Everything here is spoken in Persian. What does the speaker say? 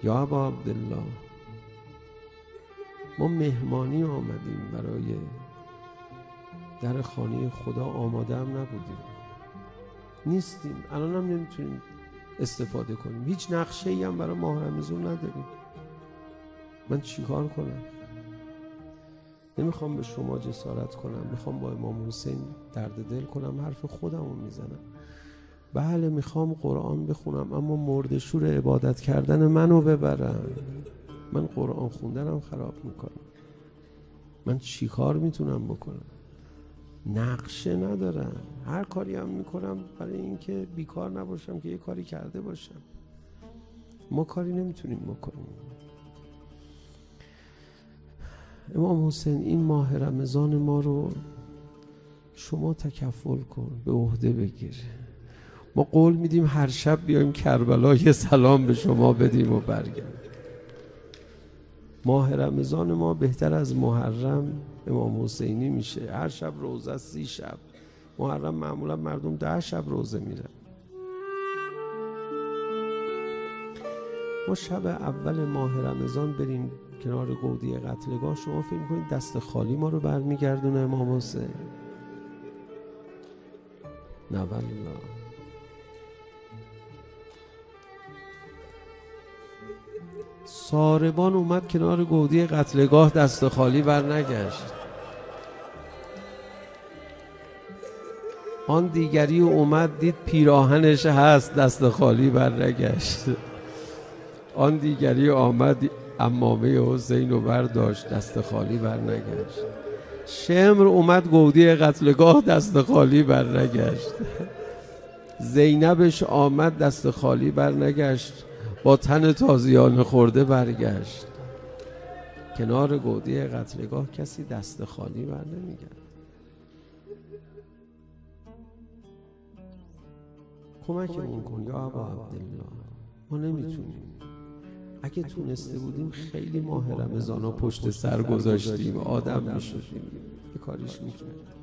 یا ابا عبدالله ما مهمانی آمدیم، برای در خانه خدا آماده هم نبودیم، نیستیم، الان هم نمیتونیم استفاده کنیم، هیچ نقشه ای هم برای ماه رمضان نداریم. من چیکار کنم؟ نمیخوام به شما جسارت کنم، میخوام با امام حسین درد دل کنم، حرف خودم رو میزنم. بله میخوام قرآن بخونم، اما مرد شور عبادت کردن منو ببرن. من قرآن خوندنم خراب میکنم. من چی کار میتونم بکنم؟ نقشه ندارم، هر کاری هم میکنم برای اینکه بیکار نباشم که یه کاری کرده باشم. ما کاری نمیتونیم بکنیم. امام حسین این ماه رمضان ما رو شما تکفل کن، به عهده بگیر. ما قول میدیم هر شب بیایم کربلا یه سلام به شما بدیم و برگردیم. ماه رمضان ما بهتر از محرم امام حسینی میشه. هر شب روزه 30 شب. محرم معمولا مردم 10 شب روزه میرن. ما شب اول ماه رمضان بریم کنار گودی قتلگاه، شما فکر کنید دست خالی ما رو برمیگردونه امام حسین؟ نه والله. ساربان اومد کنار گودی قتلگاه، دست خالی برنگشت. آن دیگری اومد دید پیراهنش هست، دست خالی برنگشت. آن دیگری آمد عمامه حسین رو برداشت، دست خالی برنگشت. شمر اومد گودی قتلگاه، دست خالی برنگشت. زینبش آمد، دست خالی برنگشت، با تن تازیانه خورده برگشت. کنار گودی قتلگاه کسی دست خالی بر نمیگرد. کمکمون کن یا ابا عبدالله، ما نمیتونیم. اگه تونسته بودیم خیلی ماه رمضان ها پشت سر گذاشتیم، آدم میشدیم، یه کاریش میکردیم.